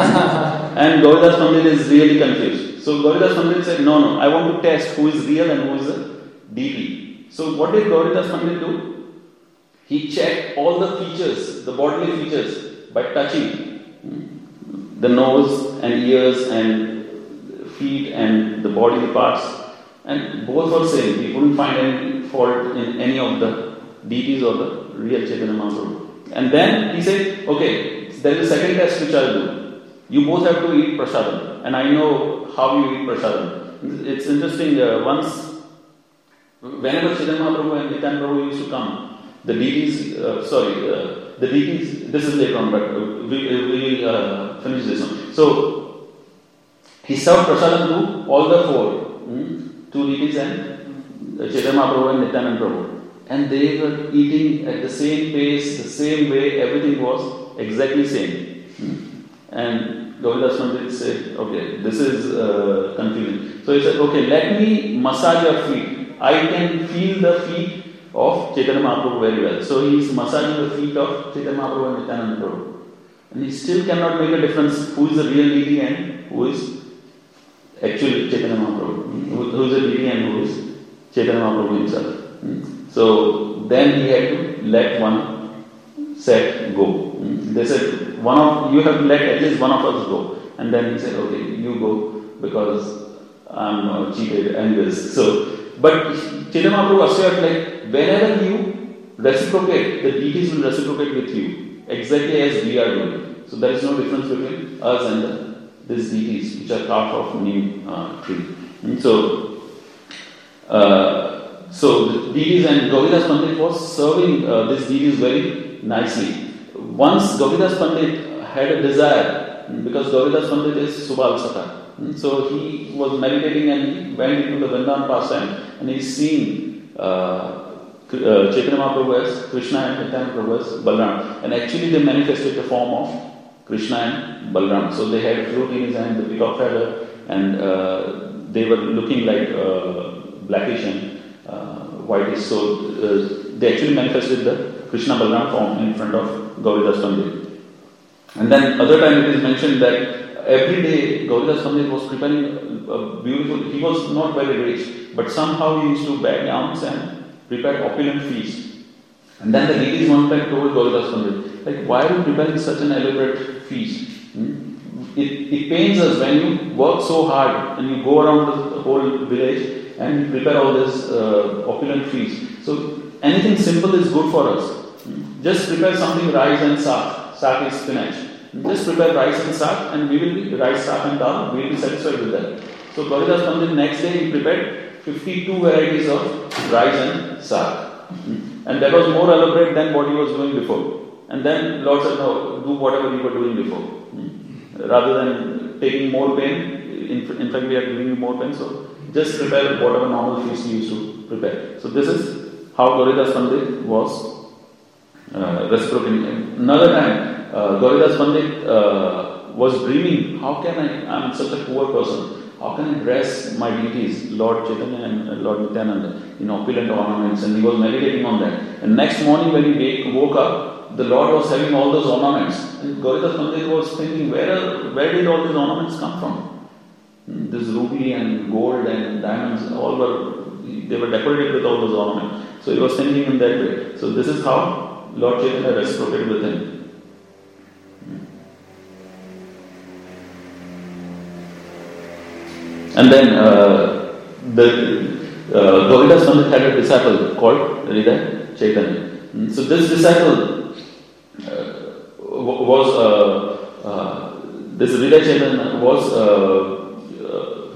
And Gauridas Pandit is really confused. So Gauridas Pandit said, no, no, I want to test who is real and who is a deity. So what did Gauridas Pandit do? He checked all the features, the bodily features, by touching the nose and ears and feet and the bodily parts. And both were same. He couldn't find any fault in any of the deities or the real Chaitanya Mahaprabhu. And then he said, okay, there is a second test which I will do. You both have to eat prasadam. And I know how you eat prasadam. It's interesting, uh, once, whenever Chaitanya Mahaprabhu and Nityananda Prabhu used to come, the deities, uh, sorry, uh, the deities, this is later on, but uh, we we will uh, finish this one. So, he served prasadam to all the four, hmm, two deities and uh, Chaitanya Mahaprabhu and Nityananda Prabhu. And they were eating at the same pace, the same way, everything was exactly same. Hmm. And Gauridas Pandit said, okay, this is uh, confusing. So he said, okay, let me massage your feet. I can feel the feet of Chaitanya Mahaprabhu very well. So he is massaging the feet of Chaitanya Mahaprabhu and Nityananda Prabhu. And he still cannot make a difference who is the real deity and who is actually Chaitanya Mahaprabhu. Who, who is the deity and who is Chaitanya Mahaprabhu himself. Hmm. So then he had to let one set go. Hmm. They said, one of you have to let at least one of us go. And then he said, okay, you go because I'm uh, cheated and this. So, but Chaitanya Mahaprabhu assured, like, whenever you reciprocate, the deities will reciprocate with you, exactly as we are doing. So there is no difference between us and the, these deities, which are part of neem uh, tree. And so, uh, so the deities and Gauridas Pandit was serving uh, these deities very nicely. Once Gauridas Pandit had a desire, because Gauridas Pandit is Subal Saka, so he was meditating and he went into the Vrindavan pastime, and he's seen uh, Uh, Chaitanya Mahaprabhu as Krishna and Chaitanya Prabhu as Balram, and actually they manifested the form of Krishna and Balram. So they had flute in his hand, the peacock feather, and uh, they were looking like uh, blackish and uh, whitish. So uh, they actually manifested the Krishna Balram form in front of Gauridas Pandit. And then other time it is mentioned that every day Gauridas Pandit was preparing a beautiful. He was not very rich, but somehow he used to bag yams and prepared opulent feast. And then the deities one time told Gauridas Pandit, like, why are you preparing such an elaborate feast? Hmm? It, it pains us when you work so hard and you go around the whole village and you prepare all this uh, opulent feast. So anything simple is good for us. Hmm? Just prepare something rice and saag. Saag is spinach. Just prepare rice and saag and we will be rice, saag and dal. We will be satisfied with that. So Gauridas Pandit next day he prepared fifty-two varieties of rice and saag. And that was more elaborate than what he was doing before. And then Lord said, no, do whatever you were doing before. Rather than taking more pain, in, in fact we are giving you more pain, so just prepare whatever normal feast you used to prepare. So this is how Gauridas Pandit was uh, reciprocating. Another time, uh, Gauridas Pandit uh, was dreaming, how can I, I am such a poor person, how can I dress my deities, Lord Chaitanya and Lord Nityananda, in opulent ornaments, and he was meditating on that. And next morning when he wake, woke up, the Lord was having all those ornaments. And Gauridas Pandit was thinking, where, are, where did all these ornaments come from? Hmm, this ruby and gold and diamonds, all were, they were decorated with all those ornaments. So he was thinking in that way. So this is how Lord Chaitanya reciprocated with him. And then uh, the uh, Gauridas Pandit had a disciple called Hridaya Chaitanya. So this disciple uh, was uh, uh, this Hridaya Chaitanya was uh, uh,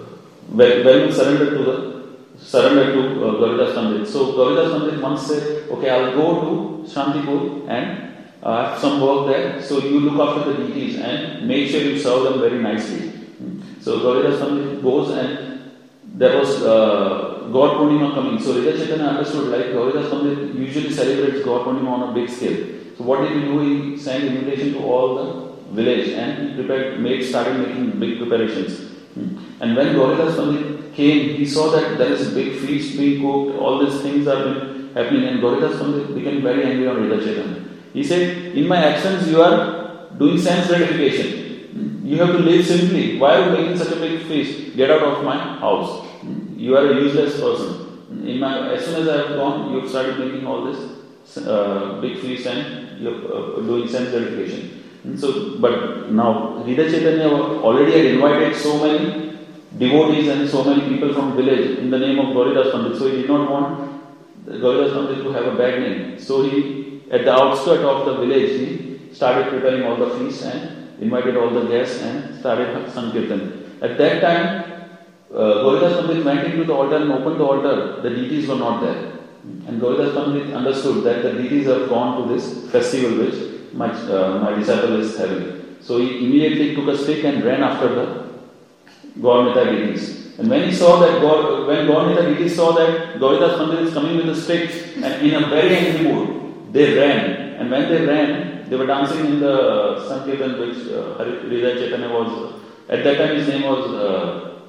very surrendered to the surrendered to uh, Gauridas Pandit. So Gauridas Pandit once said, "Okay, I'll go to Shantipur and uh, have some work there. So you look after the deities and make sure you serve them very nicely." So Gauridas Pandit goes, and there was uh, God Purnima coming. So Hridaya Chaitanya understood, like Gauridas Pandit usually celebrates God Purnima on a big scale. So what did he do? He sent invitation to all the village and he prepared, made, started making big preparations. And when Gauridas Pandit came, he saw that there is a big feast being cooked, all these things are happening, and Gauridas Pandit became very angry on Hridaya Chaitanya. He said, in my actions you are doing sense gratification. You have to live simply. Why are you making such a big feast? Get out of my house. You are a useless person. In my, as soon as I have gone, you have started making all this uh, big feast and you are uh, doing sense gratification. And so, but now Hridaya Chaitanya already had invited so many devotees and so many people from village in the name of Gauridas Pandit. So he did not want Gauridas Pandit to have a bad name. So he, at the outskirts of the village, he started preparing all the feasts and invited all the guests and started Sankirtan. At that time, uh, Gauridas Pandit went into the altar and opened the altar. The deities were not there. And Gauridas Pandit understood that the deities have gone to this festival which my, uh, my disciple is having. So he immediately took a stick and ran after the Gaur-Nita deities. And when he saw that, Gaur, when Gaur-Nita deities saw that Gauridas Pandit is coming with a stick and in a very angry mood, they ran. And when they ran, they were dancing in the Sankirtan which uh, Hridaya Chaitanya was, at that time his name was uh,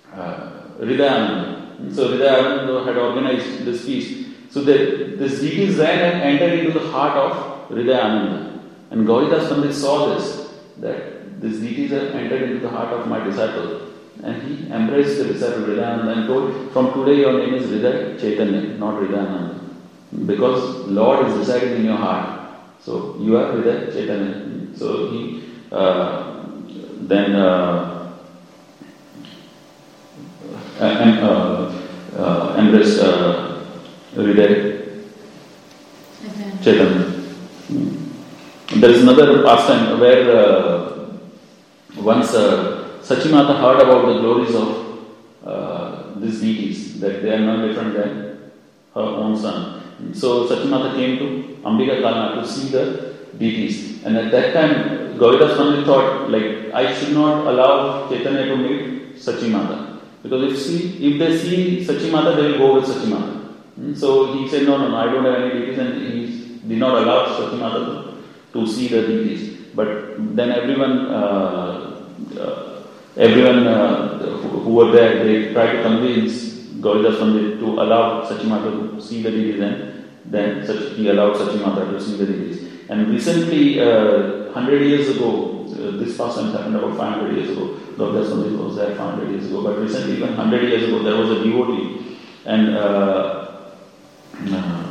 uh, Hridaya Ananda. So Hridaya Ananda had organized this feast. So the, this deities ran and entered into the heart of Hridaya Ananda. And Gauridas Pandit saw this, that these deities have entered into the heart of my disciple. And he embraced the disciple Hridaya Ananda and told, from today your name is Hridaya Chaitanya, not Hridaya Ananda. Because Lord is residing in your heart. So you are Hridaya Chaitanya. So he uh, then uh, uh, uh, embraced uh, Hridaya Chaitanya. Mm. There is another pastime where uh, once uh, Sachimata heard about the glories of uh, these deities, that they are no different than her own son. So Sachimata came to Ambika Kalna to see the deities. And at that time, Gauridas Pandit thought, like, I should not allow Chaitanya to meet Sachimata. Because if see, if they see Sachimata, they will go with Sachimata. Mm. So he said, no, no, no, I don't have any deities, and he did not allow Sachimata to, to see the deities. But then everyone, uh, uh, everyone uh, who, who were there, they tried to convince Gauridas Pandit to allow Sachimata to see the deities, and then such, he allowed Sachimata to see the deities. And recently, uh, one hundred years ago, uh, this pastime happened about five hundred years ago. Gauridas Pandit was there five hundred years ago. But recently, even one hundred years ago, there was a devotee, and uh, uh,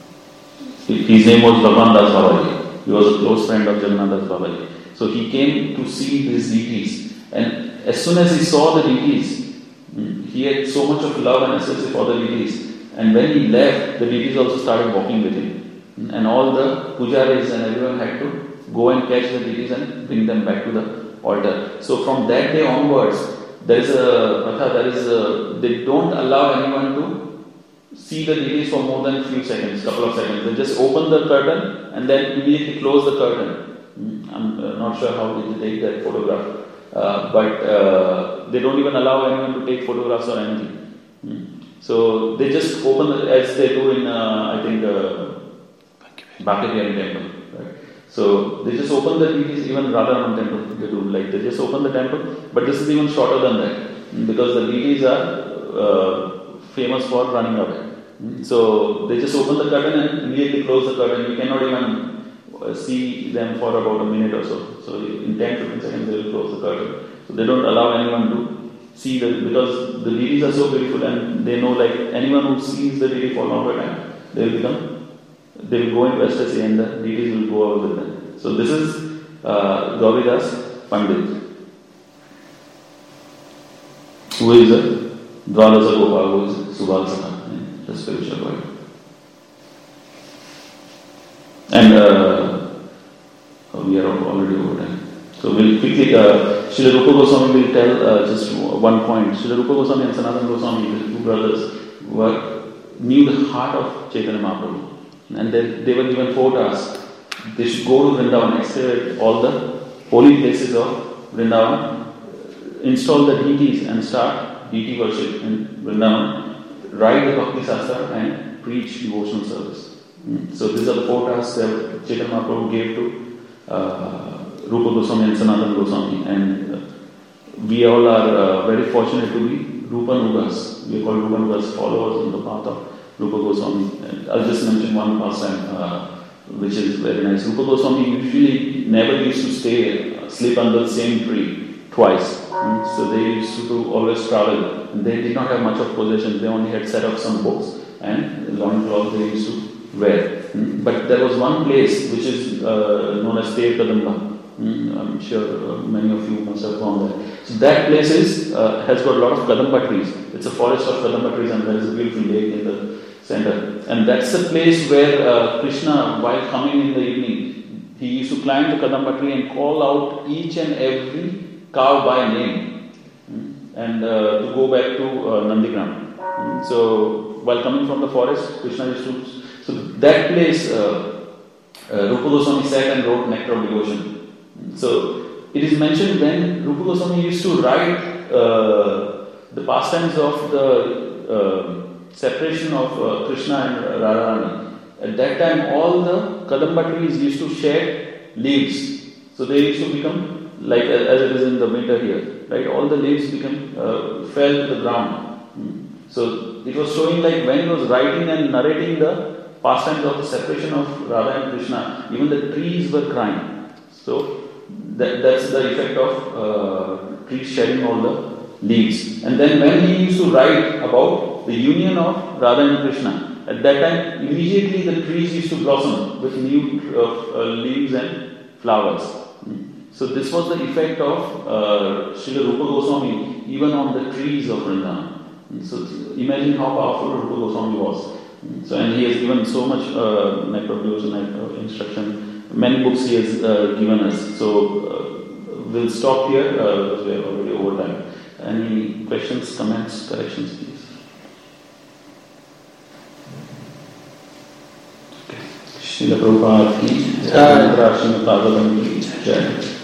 his name was Bhagwan Das Babaji. He was a close friend of Jagannath Das Babaji. So he came to see these deities, and as soon as he saw the deities, he had so much of love and association for the deities. And when he left, the deities also started walking with him. And all the pujaris and everyone had to go and catch the deities and bring them back to the altar. So from that day onwards, there is a pratha, there is a, they don't allow anyone to see the deities for more than a few seconds, couple of seconds. They just open the curtain and then immediately close the curtain. I'm not sure how they take that photograph. Uh, but uh, they don't even allow anyone to take photographs or anything. Mm. So they just open the, as they do in, uh, I think, uh, Bhakti temple. Right? So they just open the deities, even Radharaman temple, they do, like they just open the temple, but this is even shorter than that, because the deities are uh, famous for running away. Mm. So they just open the curtain and immediately close the curtain. You cannot even see them for about a minute or so. So in ten to fifteen seconds they will close the curtain. So they don't allow anyone to see the, because the deities are so beautiful, and they know, like, anyone who sees the deity for a longer time, they will become, they will go into ecstasy and the deities will go out with them. So this is uh, Gauridas Pandit, who is a Dwadasa Gopal, who is Subhalasana, the spiritual boy. And uh, we are already over time. So we'll quickly, uh, Srila Rupa Goswami will tell uh, just one point. Srila Rupa Goswami and Sanatana Goswami, the two brothers, were, knew the heart of Chaitanya Mahaprabhu. And they, they were given four tasks. They should go to Vrindavan, excavate all the holy places of Vrindavan, install the deities and start deity worship in Vrindavan, write the Bhakti Sastra and preach devotional service. Mm. So these are the four tasks that Chaitanya Mahaprabhu gave to uh, Rupa Goswami and Sanatana Goswami, and uh, we all are uh, very fortunate to be Rupanugas. We are called Rupanugas, followers in the path of Rupa Goswami. And I'll just mention one pastime uh, which is very nice. Rupa Goswami usually never used to stay, uh, sleep under the same tree twice. Mm. So they used to always travel. And they did not have much of possessions. They only had set up some books and long cloth they used to wear. Mm. But there was one place which is uh, known as Ter Kadamba. Mm. I'm sure uh, many of you must have gone there. So that place is, uh, has got a lot of Kadamba trees. It's a forest of Kadamba trees, and there is a beautiful lake in the center. And that's the place where uh, Krishna, while coming in the evening, he used to climb the Kadamba tree and call out each and every cow by name, mm. and uh, to go back to uh, Nandigram. Mm. So while coming from the forest, Krishna used to. So that place, uh, uh, Rupa Goswami sat and wrote Nectar of Devotion. So it is mentioned when Rupa Goswami used to write uh, the pastimes of the uh, separation of uh, Krishna and Radharani. At that time, all the Kadamba trees used to shed leaves. So they used to become like as it is in the winter here, right? All the leaves become uh, fell to the ground. Mm. So it was showing, like, when he was writing and narrating the pastimes of the separation of Radha and Krishna, even the trees were crying. So that, that's the effect of uh, trees shedding all the leaves. And then when he used to write about the union of Radha and Krishna, at that time immediately the trees used to blossom with new uh, uh, leaves and flowers. Mm. So this was the effect of uh, Srila Rupa Goswami even on the trees of Vrindavan. So imagine how powerful Rupa Goswami was. So, and he has given so much uh, microdose and uh, instruction. Many books he has uh, given us. So, uh, we'll stop here uh, because we are already over time. Any questions, comments, corrections, please? Okay. Srila Prabhupada ki, Srila Srila Bhagavatam ki, Jai.